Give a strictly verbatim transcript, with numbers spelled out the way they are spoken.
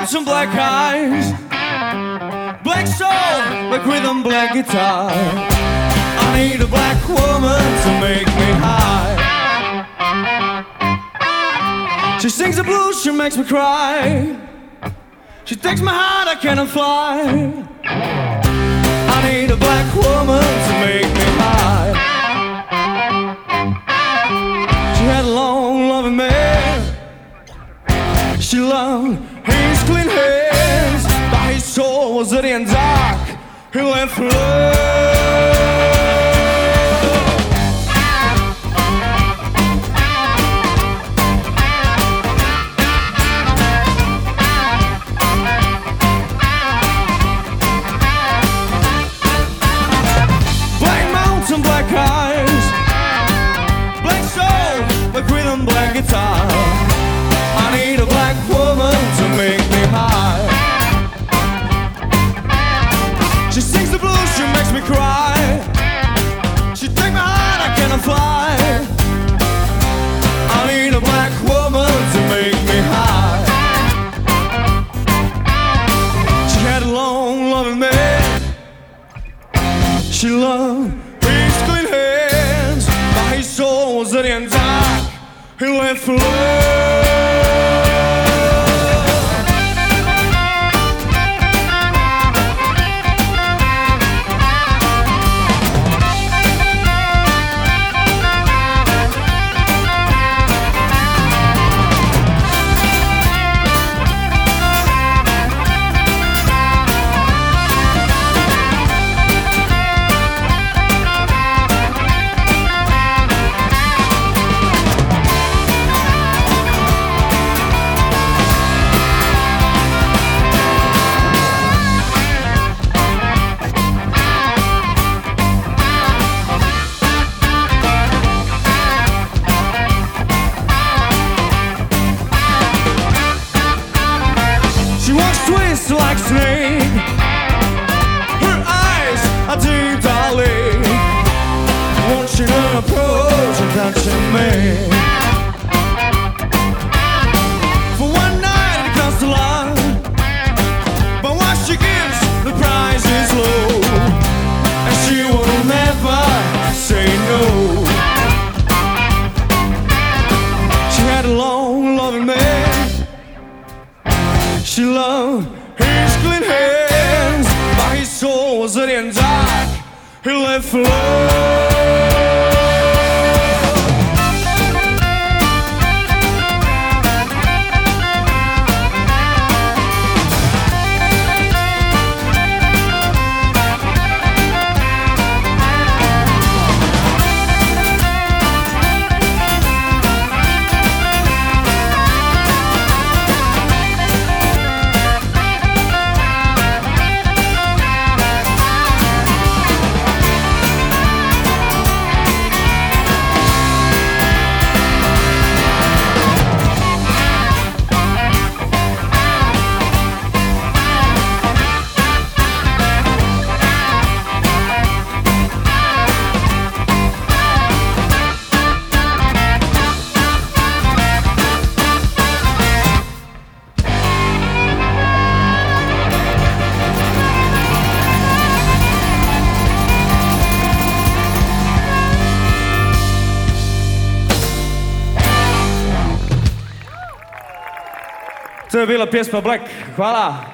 mountain, black eyes, black soul, black rhythm, black guitar. I need a black woman to make me high. She sings the blues, she makes me cry. She takes my heart, I cannot fly. I need a black woman to make me high. She had a long loving man. She loved his clean hands, but his soul was dirty and dark. He left love. Black mountain, black eyes, black soul, black rhythm, black guitar. I need a black woman to make me high. She sings the blues, she makes me cry. She takes my heart, I cannot fly. I need a black woman to make me high. She had a long loving man. She loved his clean hands, but his soul was dirty and dark. He left for love. Twist like snake. Her eyes are deep, darling. Watching her approach and touching me. For one night it comes to love, but what she gives, the price is low, and she will never say no. She had a long loving man. She loved his clean hands, but his soul was dirty and dark. He left for love. To je bila pjesma Black, hvala.